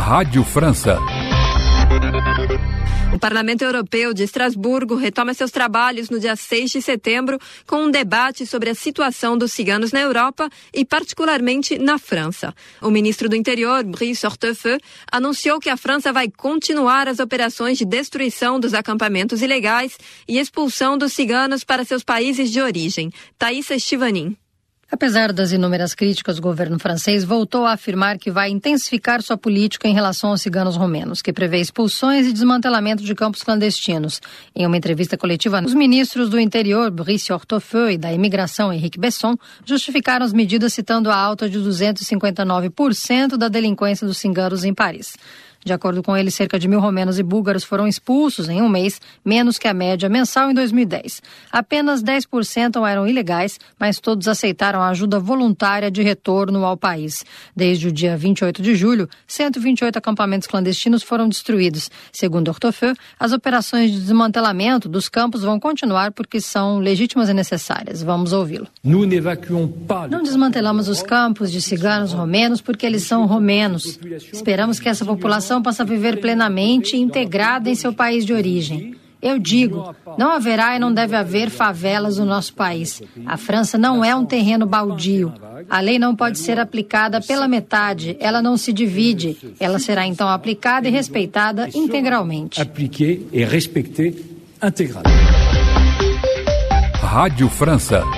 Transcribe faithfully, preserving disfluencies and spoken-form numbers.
Rádio França. O Parlamento Europeu de Estrasburgo retoma seus trabalhos no dia seis de setembro com um debate sobre a situação dos ciganos na Europa e particularmente na França. O ministro do Interior, Brice Hortefeux, anunciou que a França vai continuar as operações de destruição dos acampamentos ilegais e expulsão dos ciganos para seus países de origem. Thaisa Estivanin. Apesar das inúmeras críticas, o governo francês voltou a afirmar que vai intensificar sua política em relação aos ciganos romenos, que prevê expulsões e desmantelamento de campos clandestinos. Em uma entrevista coletiva, os ministros do Interior, Brice Hortefeux, e da Imigração, Henrique Besson, justificaram as medidas citando a alta de duzentos e cinquenta e nove por cento da delinquência dos ciganos em Paris. De acordo com ele, cerca de mil romenos e búlgaros foram expulsos em um mês, menos que a média mensal em dois mil e dez. Apenas dez por cento eram ilegais, mas todos aceitaram a ajuda voluntária de retorno ao país. Desde o dia vinte e oito de julho, cento e vinte e oito acampamentos clandestinos foram destruídos. Segundo Hortefeux, as operações de desmantelamento dos campos vão continuar porque são legítimas e necessárias. Vamos ouvi-lo. Não desmantelamos os campos de ciganos romenos porque eles são romenos. Esperamos que essa população possa viver plenamente e integrada em seu país de origem. Eu digo, não haverá e não deve haver favelas no nosso país. A França não é um terreno baldio. A lei não pode ser aplicada pela metade, ela não se divide. Ela será então aplicada e respeitada integralmente. Rádio França.